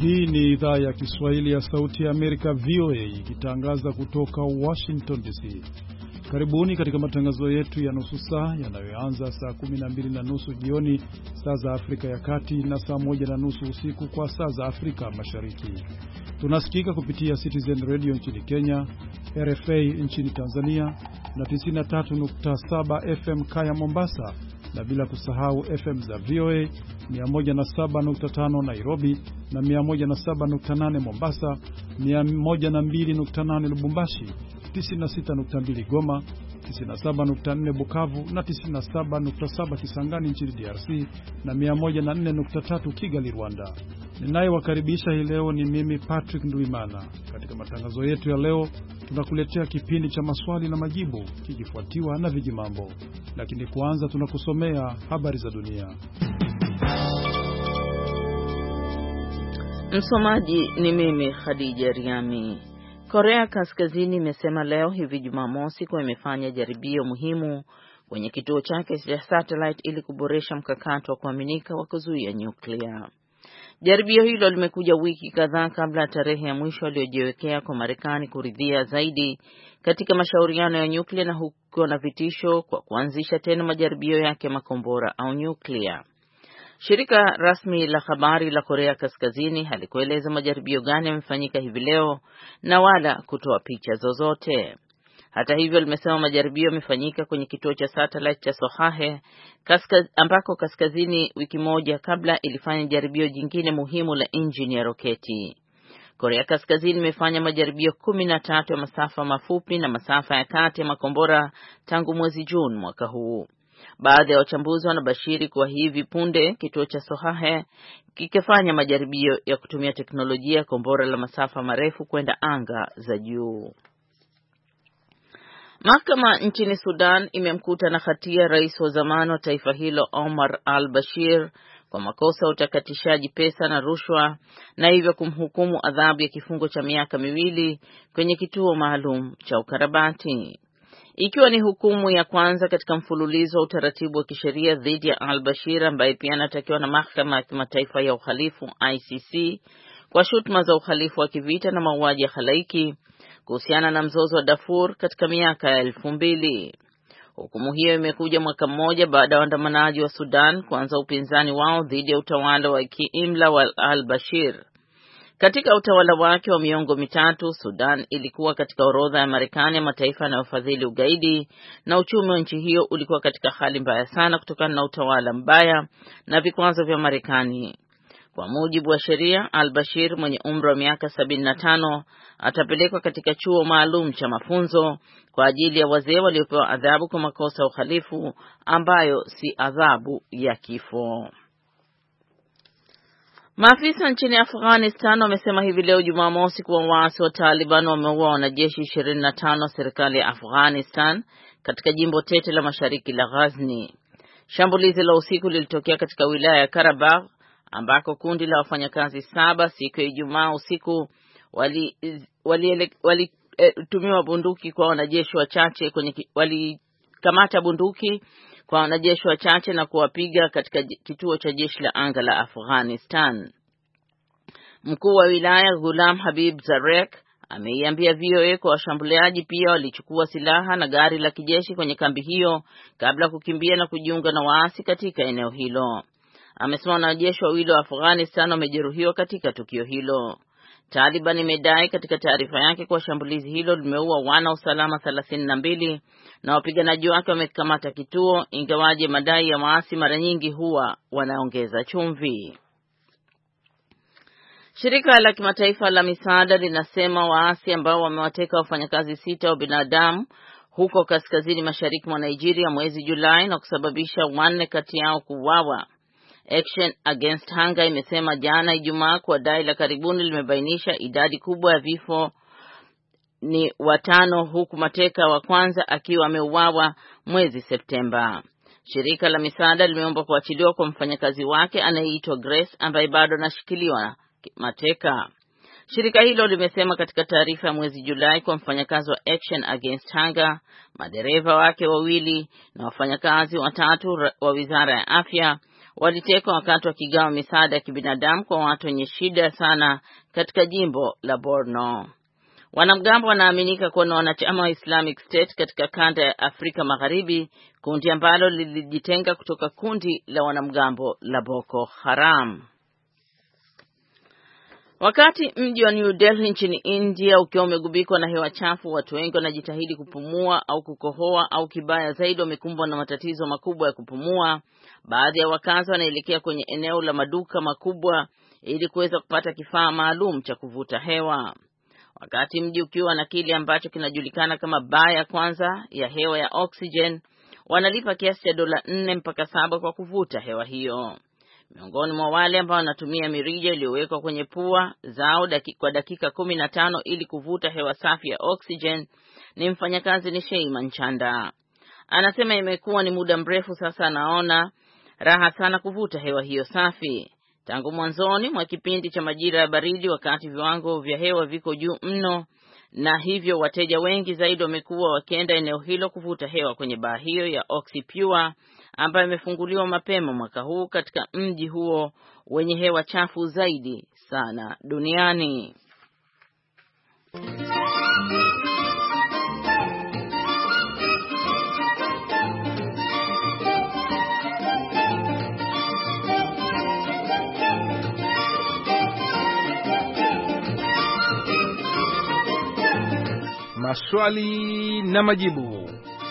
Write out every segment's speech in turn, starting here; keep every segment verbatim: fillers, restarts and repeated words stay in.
Hii ni idhaa ya Kiswahili ya Sauti ya Amerika V O A ikitangaza kutoka Washington D C. Karibuni katika matangazo yetu ya nusu saa yanayoanza saa kumi na mbili na nusu jioni saa za Afrika ya Kati na saa moja na nusu usiku kwa saa za Afrika Mashariki. Tunasikika kupitia Citizen Radio nchini Kenya, R F A nchini Tanzania na tisini na tatu nukta saba F M Kaya Mombasa, na bila kusahau F M za V O A mia moja na saba nukta tano Nairobi na mia moja na saba nukta nane Mombasa, mia moja na mbili nukta nane Lubumbashi, tisini na sita nukta mbili Goma, tisini na saba nukta nne Bukavu na tisini na saba nukta saba Kisangani nchini D R C na mia moja na nne nukta tatu Kigali, Rwanda. Ninayewakaribisha hii leo ni mimi Patrick Ndwimana. Katika matangazo yetu ya leo tunakuletea kipindi cha maswali na majibu kikifuatiwa na vijimambo. Lakini kwanza tunakusomea habari za dunia. Msomaji ni mimi Khadija Riami. Korea Kaskazini imesema leo hivi Jumamosi kwa imefanya jaribio muhimu kwenye kituo chake cha satellite ili kuboresha mkakati wa kuaminika wa kuzuia nyuklia. Jaribio hilo limekuja wiki kadhaa kabla ya tarehe ya mwisho aliyojiwekea kwa Marekani kuridhia zaidi katika mashauriano ya nyuklia, na huko na vitisho kwa kuanzisha tena majaribio yake ya makombora au nyuklia. Shirika rasmi la habari la Korea Kaskazini halikueleza majaribio gani yamefanyika hivi leo na wala kutoa picha zozote. Hata hivyo limesema majaribio yamefanyika kwenye kituo cha satellite cha Sohae kaskaz, ambako kaskazini wiki moja kabla ilifanya jaribio jingine muhimu la injini ya roketi. Korea Kaskazini imefanya majaribio kumi na tatu ya masafa mafupi na masafa ya kati ya makombora tangu mwezi Juni mwaka huu. Baadhi ya wachambuzi wanabashiri kuwa hivi punde kituo cha Sohae kikifanya majaribio ya kutumia teknolojia ya kombora la masafa marefu kwenda anga za juu. Mahakama nchini Sudan imemkuta na hatia rais wa zamani wa taifa hilo Omar al-Bashir kwa makosa ya utakatishaji pesa na rushwa, na hivyo kumhukumu adhabu ya kifungo cha miaka miwili kwenye kituo maalum cha ukarabati. Ikiwa ni hukumu ya kwanza katika mfululizo wa utaratibu wa kisheria dhidi ya al-Bashir ambaye pia anatakiwa na mahakama ya kimataifa ya uhalifu I C C kwa shutuma za uhalifu wa kivita na mauaji ya halaiki kuhusiana na mzozo wa Darfur katika miaka ya elfu mbili. Hukumu hiyo imekuja mwaka mmoja baada ya waandamanaji wa Sudan kuanza upinzani wao dhidi ya utawala wa kiimla wa al-Bashir. Katika utawala wake wa miongo mitatu, Sudan ilikuwa katika orodha ya Marekani ya mataifa yanayofadhili ugaidi, na uchumi wa nchi hiyo ulikuwa katika hali mbaya sana kutokana na utawala mbaya na vikwazo vya Marekani. Kwa mujibu wa sheria, al-Bashir mwenye umri wa miaka sabini na tano atapelekwa katika chuo maalum cha mafunzo kwa ajili ya wazee waliopewa adhabu kwa makosa ya uhalifu ambayo si adhabu ya kifo. Maafisa nchini Afghanistan wamesema hivi leo Jumamosi kuwa waasi wa Taliban wameua wanajeshi ishirini na tano wa serikali ya Afghanistan katika jimbo tete la mashariki la Ghazni. Shambulizi la usiku lilitokea katika wilaya ya Karabakh ambako kundi la wafanyakazi saba siku ya Ijumaa usiku wali wali, wali e, tumiwa bunduki kwa wanajeshi wachache kwenye walikamata bunduki kwa wanajeshi wachache na kuwapiga katika kituo cha jeshi la anga la Afghanistan. Mkuu wa wilaya Ghulam Habib Zarek ameiambia V O A kwa washambuliaji pia walichukua silaha na gari la kijeshi kwenye kambi hiyo kabla kukimbia na kujiunga na waasi katika eneo hilo. Amesema wanajeshi wawili wa Afghanistan wamejeruhiwa katika tukio hilo. Taliban imedai katika taarifa yake kwa shambulizi hilo limeua wana usalama thelathini na mbili na wapiganaji wake wamekamata kituo, ingawaje madai ya waasi mara nyingi huwa wanaongeza chumvi. Shirika la kimataifa la misaada linasema waasi ambao wamewateka wafanyakazi sita wa binadamu huko kaskazini mashariki mwa Nigeria mwezi Julai na kusababisha wanne kati yao kuuawa. Action Against Hunger imesema jana Ijumaa kwa dai la karibuni limebainisha idadi kubwa ya vifo ni watano, huku mateka wa kwanza akiwa ameuawa mwezi Septemba. Shirika la misaada limeomba kuachiliwa kwa mfanyakazi wake anayeitwa Grace ambaye bado anashikiliwa mateka. Shirika hilo limesema katika taarifa ya mwezi Julai kwa mfanyakazi wa Action Against Hunger, madereva wake wawili na wafanyakazi watatu wa Wizara ya Afya walitekwa wakati wakigawa misaada ya kibinadamu kwa watu wenye shida sana katika jimbo la Borno. Wanamgambo wanaaminika kuwa na wanachama wa Islamic State katika kanda ya Afrika Magharibi, kundi ambalo lilijitenga kutoka kundi la wanamgambo la Boko Haram. Wakati mji wa New Delhi nchini India ukiwa umegubikwa na hewa chafu, watu wengi wanajitahidi kupumua au kukohoa au kibaya zaidi wamekumbwa na matatizo makubwa ya kupumua. Baadhi ya wakazi wanaelekea kwenye eneo la maduka makubwa ili kuweza kupata kifaa maalum cha kuvuta hewa. Wakati mji ukiwa na kile ambacho kinajulikana kama baa ya kwanza ya hewa ya oxygen, wanalipa kiasi cha dola nne mpaka saba kwa kuvuta hewa hiyo. Miongoni mwa wale ambao wanatumia mirija iliyowekwa kwenye pua zao daki, kwa dakika kumi na tano ili kuvuta hewa safi ya oxygen ni mfanyakazi ni Sheima Nchanda. Anasema imekuwa ni muda mrefu sasa, anaona raha sana kuvuta hewa hiyo safi. Tangu mwanzoni mwa kipindi cha majira ya baridi, wakati viwango vya hewa viko juu mno, na hivyo wateja wengi zaidi wamekuwa wakienda eneo hilo kuvuta hewa kwenye baa hiyo ya OxyPure ambayo imefunguliwa mapema mwaka huu katika mji huo wenye hewa chafu zaidi sana duniani. Maswali na majibu.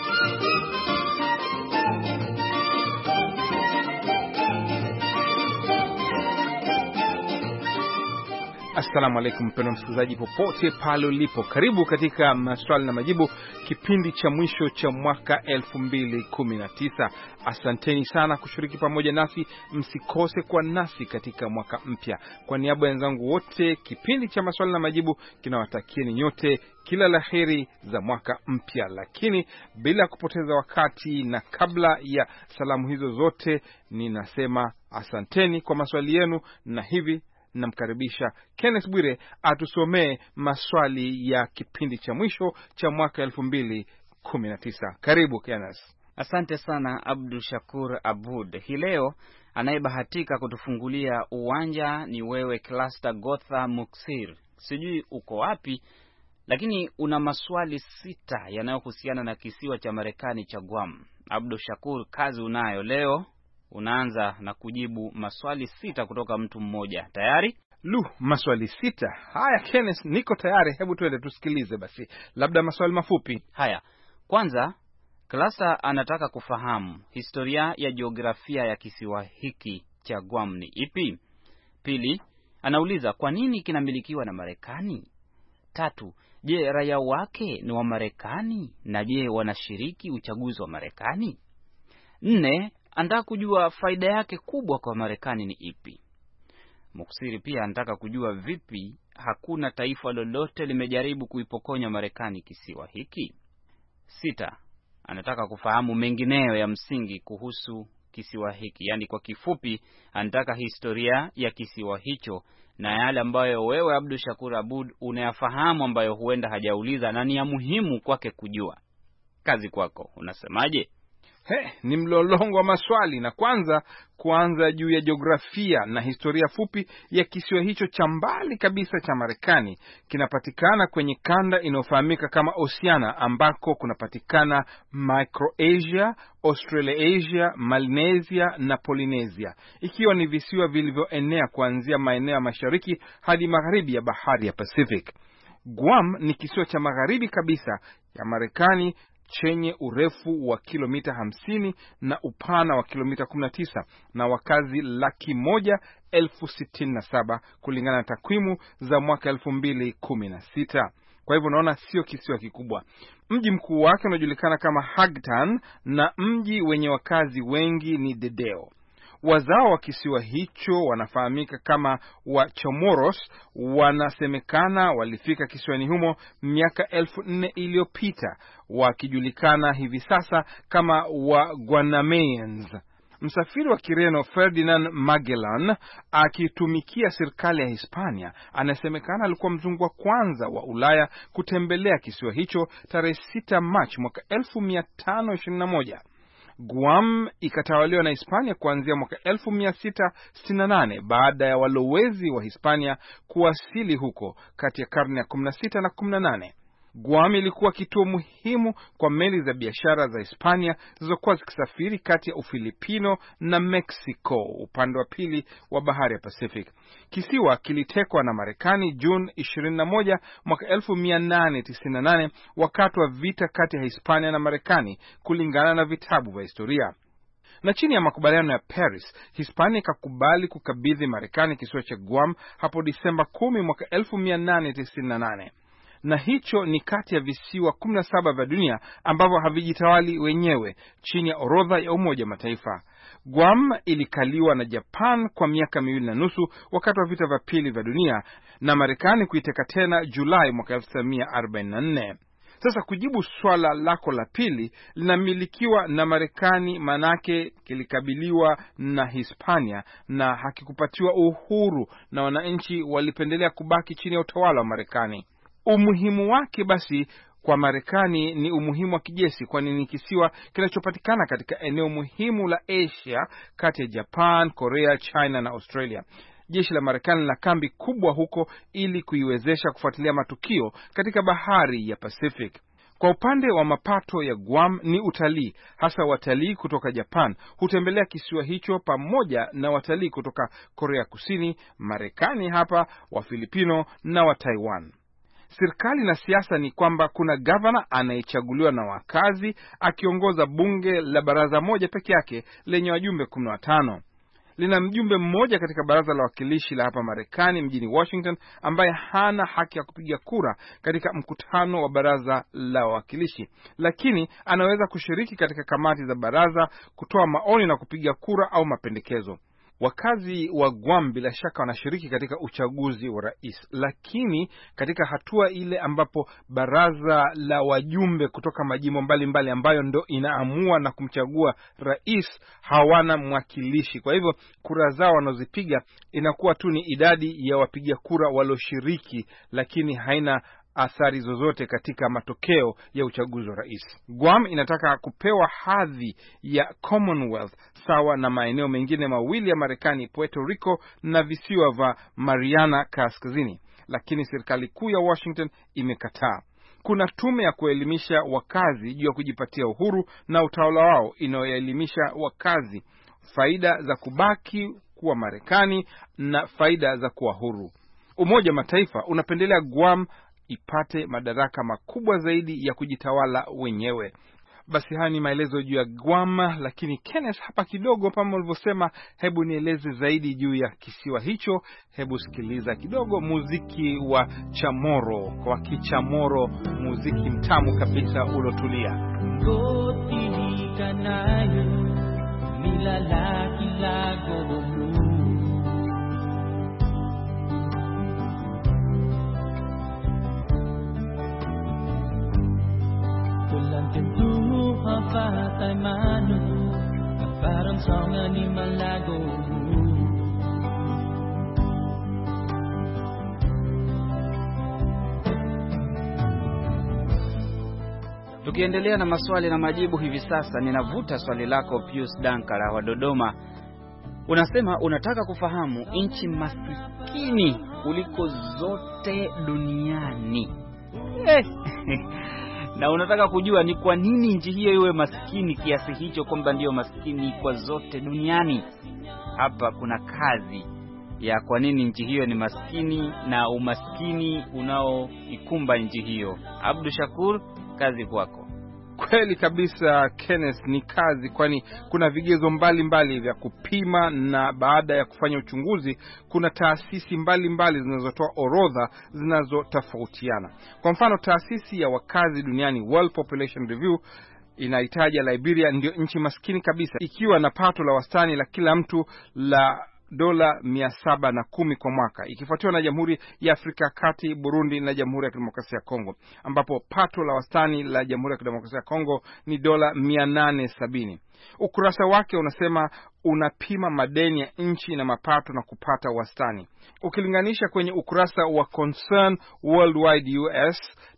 Assalamu alaikum mpendwa msikilizaji popote pale ulipo. Karibu katika maswali na majibu, kipindi cha mwisho cha mwaka elfu mbili kumi na tisa. Asanteni sana kushiriki pamoja nasi, msikose kwa nasi katika mwaka mpya. Kwa niaba ya wenzangu wote, kipindi cha maswali na majibu kinawatakieni nyote kila laheri za mwaka mpya. Lakini bila kupoteza wakati na kabla ya salamu hizo zote, ninasema asanteni kwa maswali yenu, na hivi namkaribisha Kenneth Bwire atusomee maswali ya kipindi cha mwisho cha mwaka elfu mbili kumi na tisa. Karibu Kenneth. Asante sana Abdul Shakur Abud. Hii leo anayebahatika kutufungulia uwanja ni wewe Cluster Gotha Muksir. Sijui uko wapi, lakini una maswali sita yanayohusiana na kisiwa cha Marekani cha Guam. Abdul Shakur, kazi unayo leo. Unaanza na kujibu maswali sita kutoka mtu mmoja. Tayari? Lu, maswali sita. Haya Kenneth, niko tayari. Hebu tuende tusikilize basi. Labda maswali mafupi. Haya. Kwanza, Klasa anataka kufahamu historia ya jiografia ya kisiwa hiki cha Guam ni ipi? Pili, anauliza kwa nini kinamilikiwa na Marekani? Tatu, je, raia wake ni wa Marekani? Na je, wanashiriki uchaguzi wa Marekani? Nne, anataka kujua faida yake kubwa kwa Marekani ni ipi. Muksiri pia anataka kujua vipi hakuna taifa lolote limejaribu kuipokonya Marekani kisiwa hiki. Sita, anataka kufahamu mengineyo ya msingi kuhusu kisiwa hiki. Yaani kwa kifupi, anataka historia ya kisiwa hicho na yale ambayo wewe Abdul Shakur Abud unayafahamu ambayo huenda hajauliza na ni ya muhimu kwake kujua. Kazi kwako, unasemaje? He, ni mlolongo wa maswali, na kwanza kuanza juu ya jiografia na historia fupi ya kisiwa hicho cha mbali kabisa cha Marekani. Kinapatikana kwenye kanda inayofahamika kama Oceania, ambako kunapatikana Micronesia, Australasia, Melanesia na Polynesia, ikiwa ni visiwa vilivyoenea kuanzia maeneo ya mashariki hadi magharibi ya bahari ya Pacific. Guam ni kisiwa cha magharibi kabisa ya Marekani chenye urefu wa kilomita hamsini na upana wa kilomita kumi na tisa na wakazi laki moja elfu sitini na saba kulingana na takwimu za mwaka elfu mbili kumi na sita. Kwa hivyo unaona sio kisiwa kikubwa. Mji mkuu wake unajulikana kama Hagtan na mji wenye wakazi wengi ni Dedeo. Wazao wa kisiwa hicho wanafahamika kama wa Chomoros. Wanasemekana walifika kisiwani humo miaka elfu nne iliyopita, wakijulikana hivi sasa kama wa Guanamaeans. Msafiri wa Kireno Ferdinand Magellan akitumikia serikali ya Hispania anasemekana alikuwa mzungu wa kwanza wa Ulaya kutembelea kisiwa hicho tarehe sita Machi mwaka elfu mia tano ishirini na moja. Guam ikatawaliwa na Hispania kuanzia mwaka elfu mia sita sitini na nane baada ya walowezi wa Hispania kuwasili huko kati ya karne ya kumi na sita na kumi na nane. Guam ilikuwa kituo muhimu kwa meli za biashara za Hispania zilizokuwa zikisafiri kati ya Ufilipino na Mexico upande wa pili wa bahari ya Pacific. Kisiwa kilitekwa na Marekani Juni ishirini na moja mwaka elfu mia nane tisini na nane wakati wa vita kati ya Hispania na Marekani, kulingana na vitabu vya historia. Na chini ya makubaliano ya Paris, Hispania ikakubali kukabidhi Marekani kisiwa cha Guam hapo Disemba kumi mwaka elfu mia nane tisini na nane. Na hicho ni kati ya visiwa kumi na saba vya dunia ambavyo havijitawali wenyewe chini ya orodha ya Umoja Mataifa. Guam ilikaliwa na Japan kwa miaka miwili na nusu wakati wa vita vya pili vya dunia na Marekani kuiteka tena Julai mwaka elfu tisa mia arobaini na nne. Sasa kujibu swala lako la pili, linamilikiwa na Marekani, manake kilikabiliwa na Hispania na hakikupatiwa uhuru na wananchi walipendelea kubaki chini ya utawala wa Marekani. Umuhimu wake basi kwa Marekani ni umuhimu wa kijeshi, kwani ni kisiwa kinachopatikana katika eneo muhimu la Asia kati ya Japan, Korea, China na Australia. Jeshi la Marekani lina kambi kubwa huko ili kuiwezesha kufuatilia matukio katika bahari ya Pacific. Kwa upande wa mapato ya Guam ni utalii, hasa watalii kutoka Japan hutembelea kisiwa hicho pamoja na watalii kutoka Korea Kusini, Marekani hapa, wa Filipino na wa Taiwan. Serikali na siasa ni kwamba kuna gavana anayechaguliwa na wakazi akiongoza bunge la baraza moja peke yake lenye wajumbe kumi na watano. Lina mjumbe mmoja katika baraza la wakilishi la hapa Marekani mjini Washington ambaye hana haki ya kupiga kura katika mkutano wa baraza la wawakilishi, lakini anaweza kushiriki katika kamati za baraza, kutoa maoni na kupiga kura au mapendekezo. Wakazi wa Guam bila shaka wanashiriki katika uchaguzi wa rais, lakini katika hatua ile ambapo baraza la wajumbe kutoka majimbo mbalimbali ambayo ndo inaamua na kumchagua rais hawana mwakilishi. Kwa hivyo kura zao wanazozipiga inakuwa tu ni idadi ya wapiga kura walioshiriki, lakini haina athari zozote katika matokeo ya uchaguzi wa rais. Guam inataka kupewa hadhi ya Commonwealth sawa na maeneo mengine mawili ya Marekani, Puerto Rico na visiwa vya Mariana Kaskazini, lakini serikali kuu ya Washington imekataa. Kuna tume ya kuelimisha wakazi juu ya kujipatia uhuru na utawala wao inayoelimisha wakazi faida za kubaki kuwa Marekani na faida za kuwa huru. Umoja Mataifa unapendelea Guam ipate madaraka makubwa zaidi ya kujitawala wenyewe. Basi haya ni maelezo juu ya Guam, lakini Kenneth, hapa kidogo kama ulivyosema, hebu nieleze zaidi juu ya kisiwa hicho. Hebu sikiliza kidogo muziki wa Chamorro, kwa Kichamorro, muziki mtamu kabisa ulotulia. Ngoti kanayo milalaki lago patay mano at parang songa ni Malago. Tukiendelea na maswali na majibu hivi sasa, ninavuta swali lako Pius Dankara wa Dodoma. Unasema unataka kufahamu nchi masikini kuliko zote duniani. Eh. Na unataka kujua ni kwa nini nchi hiyo iwe maskini kiasi hicho, kwamba ndiyo maskini kwa zote duniani. Hapa kuna kazi ya kwa nini nchi hiyo ni maskini na umaskini unaoikumba nchi hiyo. Abdul Shakur, kazi kwako. Kweli kabisa Kenneth, ni kazi, kwani kuna vigezo mbalimbali vya kupima, na baada ya kufanya uchunguzi kuna taasisi mbalimbali zinazotoa orodha zinazotofautiana. Kwa mfano, taasisi ya wakazi duniani World Population Review inahitaja Liberia ndio nchi maskini kabisa, ikiwa na pato la wastani la kila mtu la dola mia saba na kumi kwa mwaka, ikifuatiwa na Jamhuri ya Afrika ya Kati, Burundi na Jamhuri ya Kidemokrasia ya Kongo, ambapo pato la wastani la Jamhuri ya Kidemokrasia ya Kongo ni dola mia nane sabini. Ukurasa wake unasema unapima madeni ya nchi na mapato na kupata wastani. Ukilinganisha kwenye ukurasa wa Concern Worldwide U S,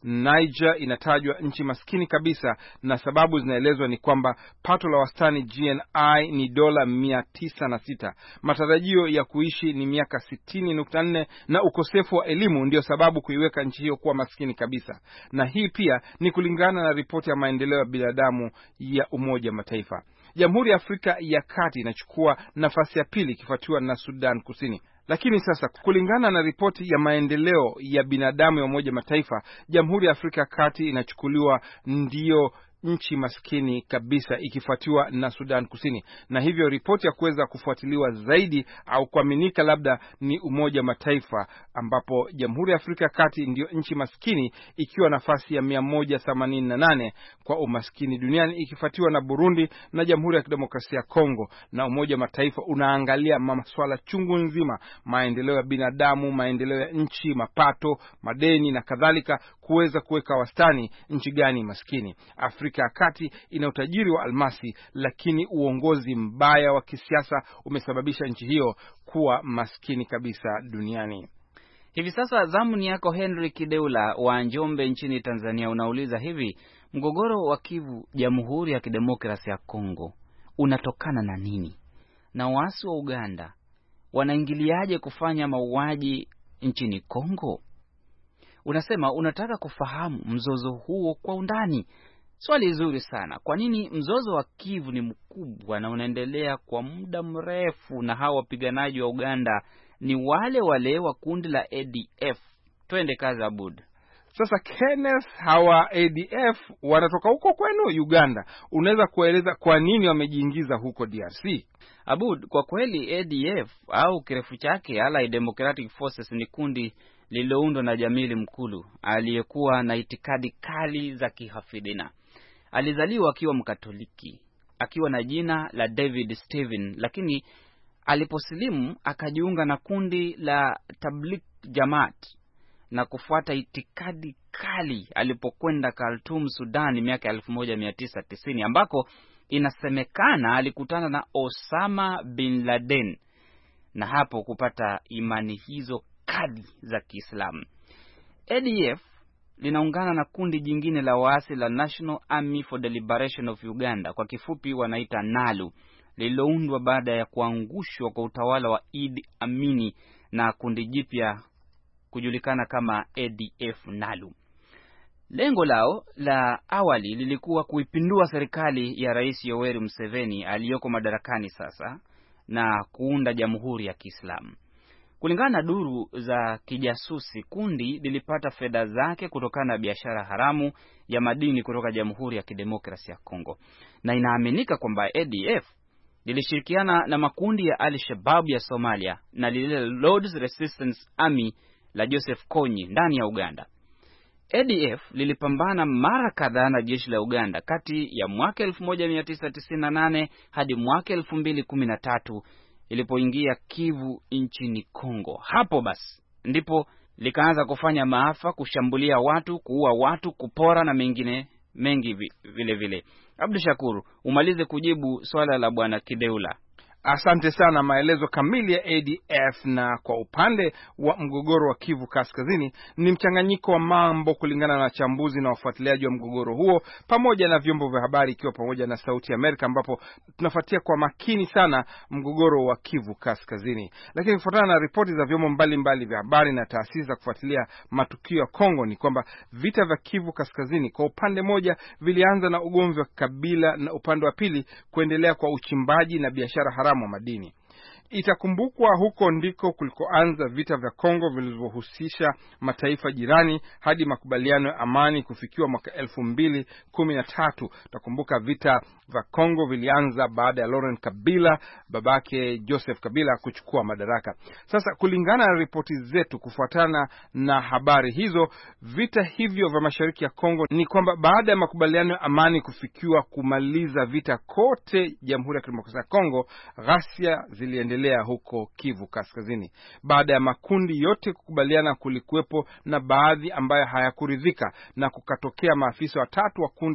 Niger inatajwa nchi maskini kabisa, na sababu zinaelezwa ni kwamba pato la wastani G N I ni dola mia tisa na sita. Matarajio ya kuishi ni miaka sitini nukta nne, na ukosefu wa elimu ndio sababu kuiweka nchi hiyo kuwa maskini kabisa. Na hii pia ni kulingana na ripoti ya maendeleo ya binadamu ya Umoja wa Mataifa. Jamhuri ya Afrika ya Kati inachukua nafasi ya pili ikifuatiwa na Sudan Kusini. Lakini sasa kulingana na ripoti ya maendeleo ya binadamu ya Umoja wa Mataifa, Jamhuri ya Afrika ya Kati inachukuliwa ndio nchi maskini kabisa ikifuatiwa na Sudan Kusini, na hivyo ripoti ya kuweza kufuatiliwa zaidi au kuaminika labda ni Umoja wa Mataifa, ambapo Jamhuri ya Afrika ya Kati ndio nchi maskini ikiwa nafasi ya mia moja themanini na nane kwa umaskini duniani, ikifuatiwa na Burundi na Jamhuri ya Kidemokrasia ya Kongo. Na Umoja wa Mataifa unaangalia masuala chungu nzima, maendeleo ya binadamu, maendeleo ya nchi, mapato, madeni na kadhalika, kuweza kuweka wastani nchi gani maskini. Afrika ya Kati ina utajiri wa almasi, lakini uongozi mbaya wa kisiasa umesababisha nchi hiyo kuwa maskini kabisa duniani. Hivi sasa zamu ni yako Henry Kideula wa Njombe nchini Tanzania. Unauliza hivi, mgogoro wa Kivu, Jamhuri ya Kidemokrasia ya Kongo, unatokana na nini? Na waasi wa Uganda wanaingiliaje kufanya mauaji nchini Kongo? Unasema unataka kufahamu mzozo huo kwa undani. Swali zuri sana. Kwa nini mzozo wa Kivu ni mkubwa na unaendelea kwa muda mrefu, na hawa wapiganaji wa Uganda ni wale wale wa kundi la A D F? Twende kazi Abud. Sasa Kenneth, hawa A D F wanatoka huko kwenu Uganda. Unaweza kueleza kwa nini wamejiingiza huko D R C? Abud, kwa kweli A D F au kirefu chake Allied Democratic Forces ni kundi lililoundwa na Jamili Mkulu aliyekuwa na itikadi kali za kihafidhina. Alizaliwa akiwa Mkatoliki, akiwa na jina la David Stephen, lakini aliposilimu akajiunga na kundi la Tabligh Jamaat na kufuata itikadi kali alipokwenda Khartoum, Sudan miaka elfu moja mia tisa tisini, ambako inasemekana alikutana na Osama bin Laden na hapo kupata imani hizo kali za Kiislamu. A D F linaungana na kundi jingine la waasi la National Army for the Liberation of Uganda, kwa kifupi wanaita NALU, lililoundwa baada ya kuangushwa kwa utawala wa Idi Amini na kundi jipya kujulikana kama A D F NALU. Lengo lao la awali lilikuwa kuipindua serikali ya Rais Yoweri Museveni aliyoko madarakani sasa na kuunda Jamhuri ya Kiislamu. Kulingana na duru za kijasusi, kundi lilipata fedha zake kutokana na biashara haramu ya madini kutoka Jamhuri ya Kidemokrasia ya Kongo, na inaaminika kwamba A D F lilishirikiana na makundi ya Al-Shabaab ya Somalia na lile Lord's Resistance Army la Joseph Kony ndani ya Uganda. A D F lilipambana mara kadhaa na jeshi la Uganda kati ya mwaka elfu moja mia tisa tisini na nane hadi mwaka elfu mbili kumi na tatu ilipoingia Kivu nchini Kongo. Hapo basi ndipo likaanza kufanya maafa, kushambulia watu, kuua watu, kupora na mengine mengi vile vile. Abdul Shakur, umalize kujibu swala la bwana Kideula. Asante sana. Maelezo kamili ya A D F na kwa upande wa mgogoro wa Kivu Kaskazini ni mchanganyiko wa mambo, kulingana na wachambuzi na wafuatiliaji wa mgogoro huo pamoja na vyombo vya habari, ikiwa pamoja na Sauti ya Amerika, ambapo tunafuatia kwa makini sana mgogoro wa Kivu Kaskazini. Lakini kufuatana na ripoti za vyombo mbalimbali vya habari na taasisi za kufuatilia matukio ya Kongo ni kwamba vita vya Kivu Kaskazini kwa upande moja vilianza na ugomvi wa kabila, na upande wa pili kuendelea kwa uchimbaji na biashara haramu wa madini. Itakumbukwa huko ndiko kulikoanza vita vya Kongo vilivyohusisha mataifa jirani hadi makubaliano ya amani kufikiwa mwaka elfu mbili kumi na tatu. Utakumbuka vita vya Kongo vilianza baada ya Laurent Kabila, babake Joseph Kabila, kuchukua madaraka. Sasa kulingana na ripoti zetu, kufuatana na habari hizo, vita hivyo vya mashariki ya Kongo ni kwamba baada ya makubaliano ya amani kufikiwa kumaliza vita kote Jamhuri ya Kidemokrasia ya Kongo, ghasia ziliendelea huko Kivu Kaskazini. Baada ya makundi yote kukubaliana, kulikuwepo na baadhi ambayo hayakuridhika, na kukatokea maafisa watatu wa kundi la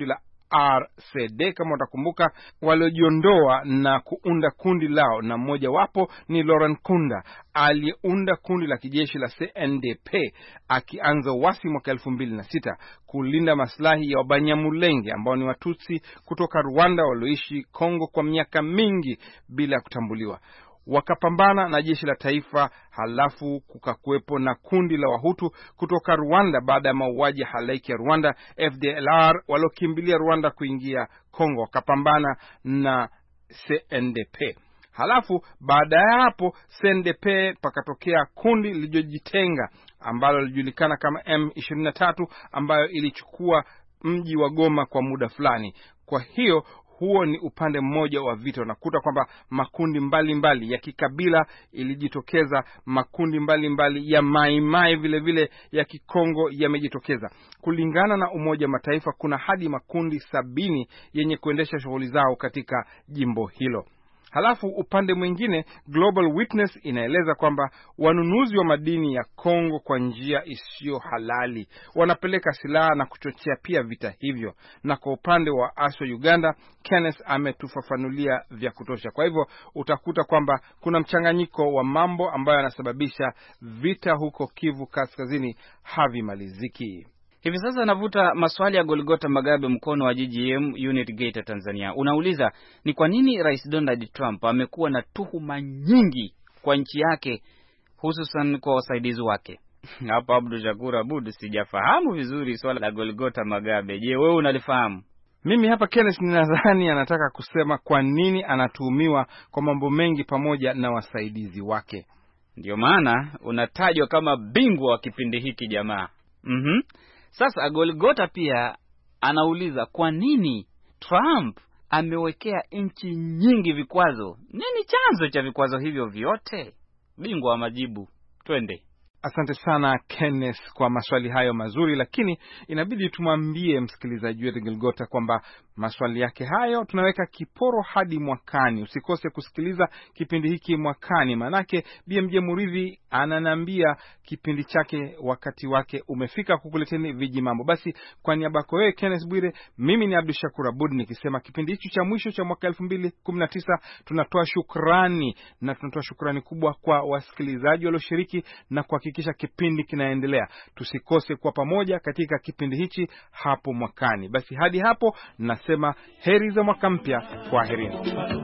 R C D kama utakumbuka, waliojiondoa na kuunda kundi lao, na mmoja wapo ni Laurent Nkunda aliunda kundi la kijeshi la C N D P akianza wasi mwaka elfu mbili na sita kulinda maslahi ya Wabanyamulenge ambao ni Watutsi kutoka Rwanda walioishi Kongo kwa miaka mingi bila kutambuliwa. Wakapambana na jeshi la taifa, halafu kukakuwepo na kundi la Wahutu kutoka Rwanda baada ya mauaji ya halaiki ya Rwanda, F D L R waliokimbilia Rwanda kuingia Kongo, wakapambana na C N D P. Halafu baada ya hapo C N D P pakatokea kundi lilijojitenga ambalo lilijulikana kama M ishirini na tatu ambayo ilichukua mji wa Goma kwa muda fulani. Kwa hiyo huo ni upande mmoja wa vita. Unakuta kwamba makundi mbalimbali mbali ya kikabila ilijitokeza, makundi mbalimbali mbali ya maimai vile vile ya Kikongo yamejitokeza. Kulingana na Umoja Mataifa kuna hadi makundi sabini yenye kuendesha shughuli zao katika jimbo hilo. Halafu upande mwingine Global Witness inaeleza kwamba wanunuzi wa madini ya Kongo kwa njia isiyo halali wanapeleka silaha na kuchochea pia vita hivyo. Na kwa upande wa A S O Uganda, Kenneth ametufafanulia vya kutosha. Kwa hivyo utakuta kwamba kuna mchanganyiko wa mambo ambayo yanasababisha vita huko Kivu Kaskazini havimaliziki. Hivi sasa navuta maswali ya Golgota Magabe, mkono wa G G M Unit Gate Tanzania. Unauliza ni kwa nini Rais Donald Trump amekuwa na tuhuma nyingi kwa nchi yake, hususan kwa wasaidizi wake. Hapa Abdul Shakur Abud, sijafahamu vizuri swala la Golgota Magabe. Je, wewe unalifahamu? Mimi hapa Kenneth ninadhani anataka kusema kwa nini anatuhumiwa kwa mambo mengi pamoja na wasaidizi wake. Ndio maana unatajwa kama bingwa wa kipindi hiki jamaa. Mhm. Sasa Golgota pia anauliza kwa nini Trump amewekea nchi nyingi vikwazo. Nini chanzo cha vikwazo hivyo vyote? Bingwa wa majibu, twende. Asante sana Kenneth kwa maswali hayo mazuri, lakini inabidi tumwambie msikilizaji wetu Golgota kwamba maswali yake hayo tunaweka kiporo hadi mwakani. Usikose kusikiliza kipindi hiki mwakani, manake B M J Muridhi ananambia kipindi chake wakati wake umefika kukuleteni viji mambo. Basi kwa niaba yako wewe Kenneth Bwire, mimi ni Abdul Shakur Abud nikisema kipindi hicho cha mwisho cha mwaka elfu mbili kumi na tisa tunatoa shukrani, na tunatoa shukrani kubwa kwa wasikilizaji walioshiriki na kuhakikisha kipindi kinaendelea. Tusikose kwa pamoja katika kipindi hichi hapo mwakani. Basi hadi hapo nasema heri za mwaka mpya, kwa herini.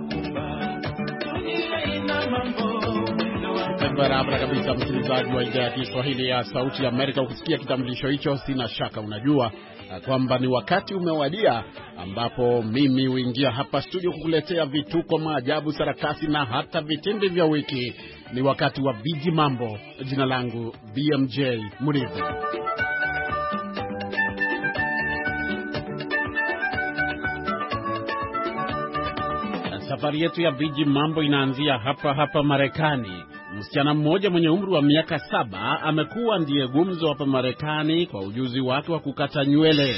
Barabara kabisa, msikilizaji wa idhaa ya Kiswahili ya Sauti ya Amerika. Ukisikia kitambulisho hicho, sina shaka unajua kwamba ni wakati umewadia ambapo mimi huingia hapa studio kukuletea vituko, maajabu, sarakasi na hata vitindi vya wiki. Ni wakati wa viji mambo. Jina langu B M J Muridhi. Safari yetu ya viji mambo inaanzia hapa hapa Marekani. Msichana mmoja mwenye umri wa miaka saba amekuwa ndiye gumzo hapa Marekani kwa ujuzi wake wa kukata nywele.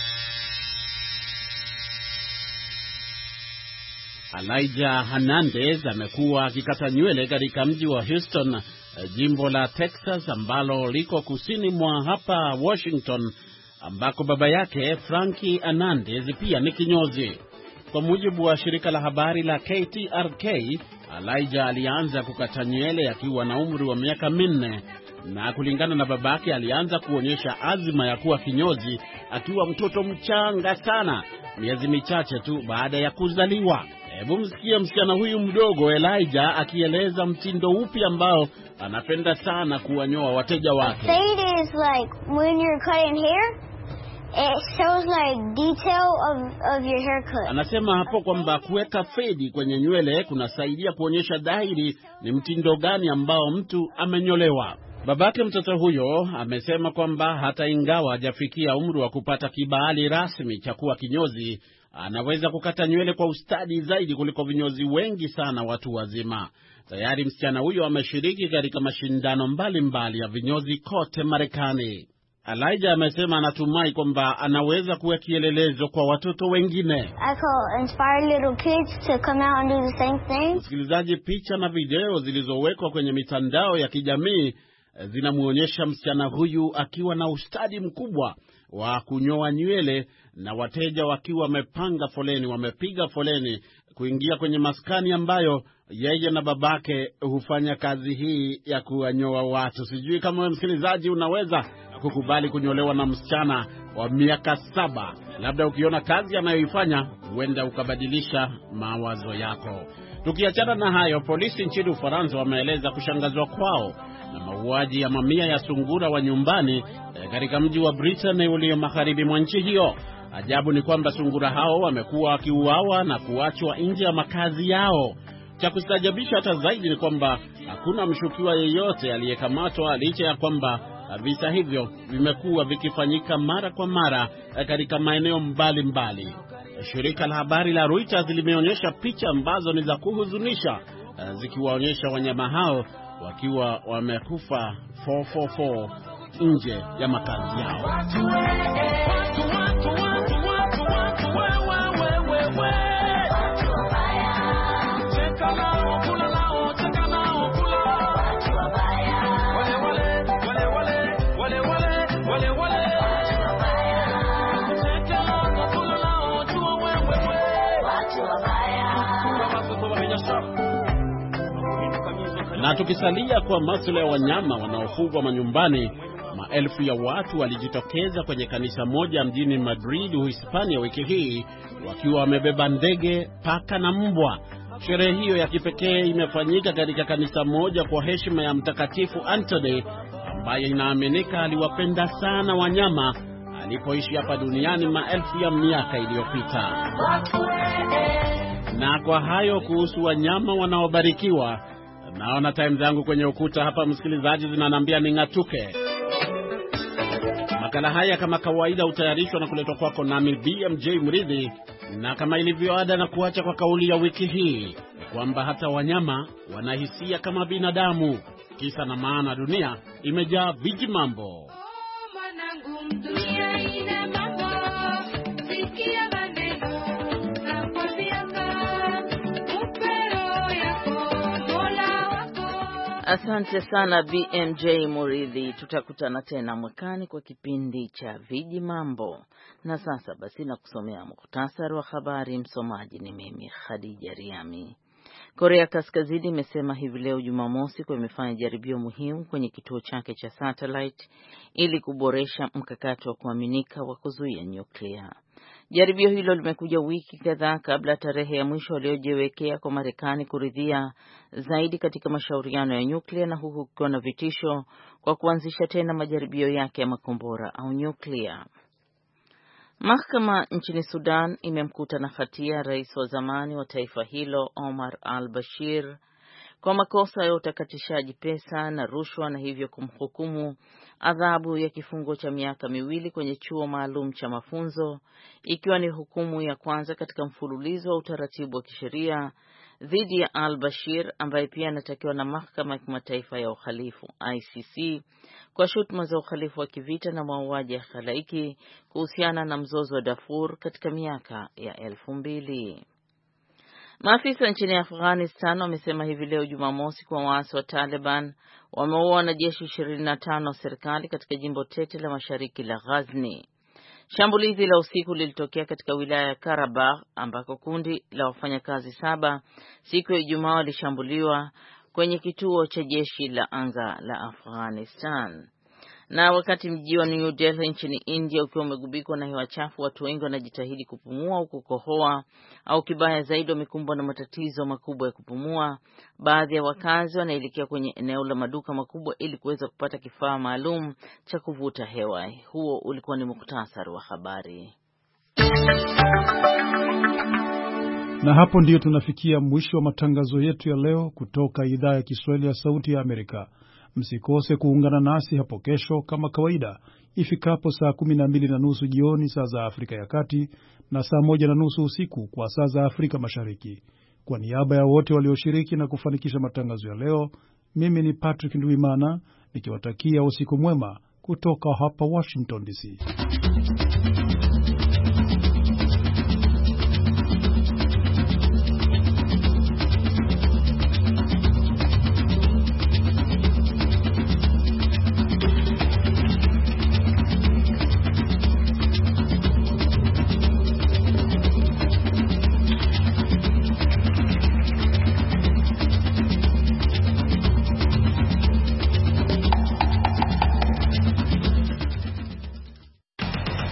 Elijah Hernandez amekuwa akikata nywele katika mji wa Houston, jimbo la Texas ambalo liko kusini mwa hapa Washington, ambako baba yake Frankie Hernandez pia ni kinyozi. Kwa mujibu wa shirika la habari la K T R K, Elijah alianza kukata nywele akiwa na umri wa miaka minne, na kulingana na babake alianza kuonyesha azma ya kuwa kinyozi akiwa mtoto mchanga sana, miezi michache tu baada ya kuzaliwa. Hebu msikie msichana huyu mdogo Elijah akieleza mtindo upi ambao anapenda sana kuwanyoa wateja wake. Fade is like when you're cutting hair, it shows like detail of of your haircut. Anasema hapo kwamba kuweka fade kwenye nywele kunasaidia kuonyesha dhahiri ni mtindo gani ambao mtu amenyolewa. Babake mtoto huyo amesema kwamba hata ingawa hajafikia umri wa kupata kibali rasmi cha kuwa kinyozi, anaweza kukata nywele kwa ustadi zaidi kuliko vinyozi wengi sana watu wazima. Tayari msichana huyo ameshiriki katika mashindano mbalimbali mbali ya vinyozi kote Marekani. Elijah amesema anatumai kwamba anaweza kuwa kielelezo kwa watoto wengine. I can inspire little kids to come out and do the same thing. Msikilizaji, picha na video zilizowekwa kwenye mitandao ya kijamii zinamuonyesha msichana huyu akiwa na ustadi mkubwa wa kunyoa nywele na wateja wakiwa wamepanga foleni, wamepiga foleni kuingia kwenye maskani ambayo yeye na babake hufanya kazi hii ya kuwanyoa watu. Sijui kama wewe msikilizaji unaweza kukubali kunyolewa na msichana wa miaka saba. Labda ukiona kazi anayoifanya huenda ukabadilisha mawazo yako. Tukiachana na hayo, polisi nchini Ufaransa wameeleza kushangazwa kwao na mauaji ya mamia ya sungura wa nyumbani katika mji wa Brittany ulio magharibi mwa nchi hiyo. Ajabu ni kwamba sungura hao wamekuwa wakiuawa na kuachwa nje ya makazi yao. Cha kustajabisha hata zaidi ni kwamba hakuna mshukiwa yeyote aliyekamatwa, licha ya kwamba visa hivyo vimekuwa vikifanyika mara kwa mara katika maeneo mbalimbali. Shirika la habari la Reuters limeonyesha picha ambazo ni za kuhuzunisha, zikiwaonyesha wanyama hao wakiwa wamekufa nne nne nne nje ya makazi yao. Na tukisalia kwa masuala ya wanyama wanaofugwa manyumbani, maelfu ya watu walijitokeza kwenye kanisa moja mjini Madrid, Uhispania wiki hii wakiwa wamebeba ndege, paka na mbwa. Sherehe hiyo ya kipekee imefanyika katika kanisa moja kwa heshima ya Mtakatifu Anthony, ambaye inaaminika aliwapenda sana wanyama alipoishi hapa duniani maelfu ya miaka iliyopita. Na kwa hayo kuhusu wanyama wanaobarikiwa, naona time zangu kwenye ukuta hapa msikilizaji zinaniambia ning'atuke. Makala haya kama kawaida utayarishwa na kuletwa kwako nami B M J Mridhi, na kama ilivyo ada na kuacha kwa kauli ya wiki hii kwamba hata wanyama wanahisia kama binadamu. Kisa na maana, dunia imejaa viji mambo. Asante sana B M J Muridhi. Tutakutana tena mwakani kwa kipindi cha Viji Mambo. Na sasa basi na kusomea muhtasari wa habari. Msomaji ni mimi Khadija Riami. Korea Kaskazini imesema hivi leo Jumamosi kwa imefanya jaribio muhimu kwenye kituo chake cha satellite ili kuboresha mkakati wa kuaminika wa kuzuia nyuklia. Jaribio hilo limekuja wiki kadhaa kabla tarehe ya mwisho waliojiwekea kwa Marekani kuridhia zaidi katika mashauriano ya nyuklia, na huku kukiwa na vitisho kwa kuanzisha tena majaribio yake ya makombora au nyuklia. Mahakama nchini Sudan imemkuta na hatia rais wa zamani wa taifa hilo Omar al-Bashir kwa makosa ya utakatishaji pesa na rushwa, na hivyo kumhukumu adhabu ya kifungo cha miaka miwili kwenye chuo maalum cha mafunzo, ikiwa ni hukumu ya kwanza katika mfululizo wa utaratibu wa kisheria dhidi ya al-Bashir, ambaye pia anatakiwa na mahakama ya kimataifa ya uhalifu I C C kwa shutuma za uhalifu wa kivita na mauaji ya halaiki kuhusiana na mzozo wa Darfur katika miaka ya elfu mbili. Maafisa nchini Afghanistan wamesema hivi leo Jumamosi kwa waasi wa Taliban wameua wanajeshi ishirini na tano wa serikali katika jimbo tete la mashariki la Ghazni. Shambulizi la usiku lilitokea katika wilaya ya Karabakh ambako kundi la wafanyakazi saba siku ya Ijumaa walishambuliwa kwenye kituo cha jeshi la anga la Afghanistan. Na wakati mji wa New Delhi nchini India ukiwa umegubikwa na hewa chafu, watu wengi wanajitahidi kupumua au kukohoa, au kibaya zaidi wamekumbwa na matatizo makubwa ya kupumua. Baadhi ya wakazi wanaelekea kwenye eneo la maduka makubwa ili kuweza kupata kifaa maalum cha kuvuta hewa. Huo ulikuwa ni muhtasari wa habari. Na hapo ndiyo tunafikia mwisho wa matangazo yetu ya leo kutoka idhaa ya Kiswahili ya Sauti ya Amerika. Msikose kuungana nasi hapo kesho kama kawaida ifikapo saa kumi na mbili na nusu jioni saa za Afrika ya Kati na saa moja na nusu usiku kwa saa za Afrika Mashariki. Kwa niaba ya wote walioshiriki na kufanikisha matangazo ya leo, mimi ni Patrick Ndwimana nikiwatakia usiku mwema kutoka hapa Washington D C.